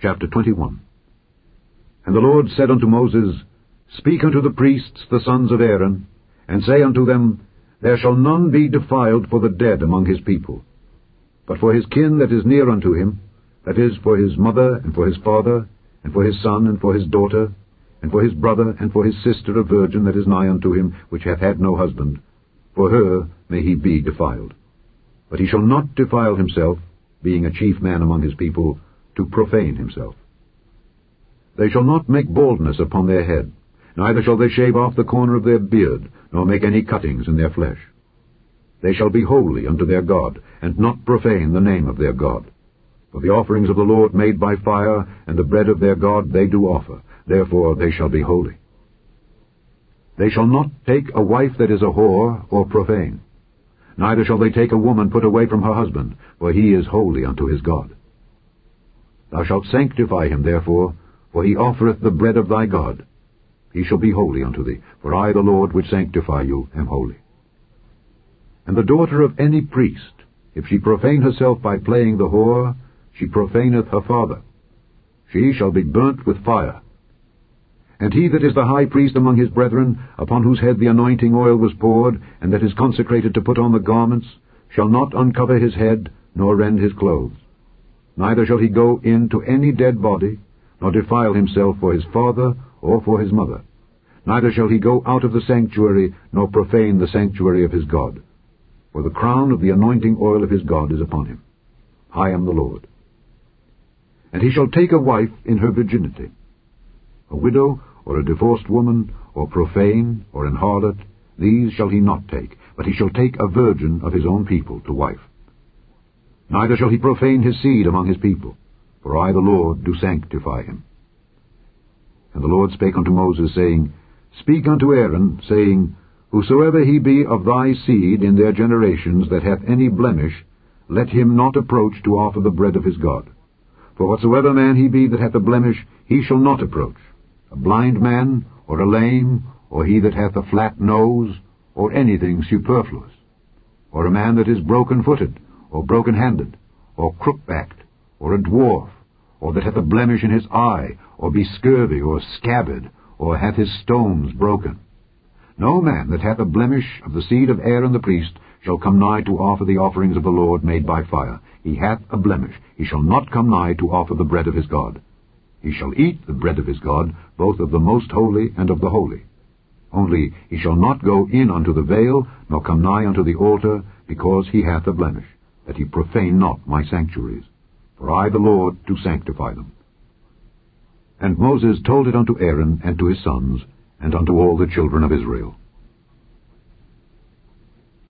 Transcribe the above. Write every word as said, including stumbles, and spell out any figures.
Chapter twenty-one. And the Lord said unto Moses, Speak unto the priests, the sons of Aaron, and say unto them, There shall none be defiled for the dead among his people. But for his kin that is near unto him, that is, for his mother, and for his father, and for his son, and for his daughter, and for his brother, and for his sister a virgin that is nigh unto him, which hath had no husband, for her may he be defiled. But he shall not defile himself, being a chief man among his people, to profane himself. They shall not make baldness upon their head, neither shall they shave off the corner of their beard, nor make any cuttings in their flesh. They shall be holy unto their God, and not profane the name of their God. For the offerings of the Lord made by fire, and the bread of their God they do offer, therefore they shall be holy. They shall not take a wife that is a whore, or profane. Neither shall they take a woman put away from her husband, for he is holy unto his God. Thou shalt sanctify him therefore, for he offereth the bread of thy God. He shall be holy unto thee, for I the Lord which sanctify you am holy. And the daughter of any priest, if she profane herself by playing the whore, she profaneth her father. She shall be burnt with fire. And he that is the high priest among his brethren, upon whose head the anointing oil was poured, and that is consecrated to put on the garments, shall not uncover his head, nor rend his clothes. Neither shall he go in to any dead body, nor defile himself for his father or for his mother. Neither shall he go out of the sanctuary, nor profane the sanctuary of his God. For the crown of the anointing oil of his God is upon him. I am the Lord. And he shall take a wife in her virginity. A widow, or a divorced woman, or profane, or an harlot, these shall he not take, but he shall take a virgin of his own people to wife. Neither shall he profane his seed among his people, for I the Lord do sanctify him. And the Lord spake unto Moses, saying, Speak unto Aaron, saying, Whosoever he be of thy seed in their generations that hath any blemish, let him not approach to offer the bread of his God. For whatsoever man he be that hath a blemish, he shall not approach, a blind man, or a lame, or he that hath a flat nose, or anything superfluous, or a man that is broken-footed, or broken-handed, or crook-backed, or a dwarf, or that hath a blemish in his eye, or be scurvy, or scabbard, or hath his stones broken. No man that hath a blemish of the seed of Aaron the priest shall come nigh to offer the offerings of the Lord made by fire. He hath a blemish. He shall not come nigh to offer the bread of his God. He shall eat the bread of his God, both of the most holy and of the holy. Only he shall not go in unto the veil, nor come nigh unto the altar, because he hath a blemish, that he profane not my sanctuaries. For I the Lord do sanctify them. And Moses told it unto Aaron and to his sons, and unto all the children of Israel.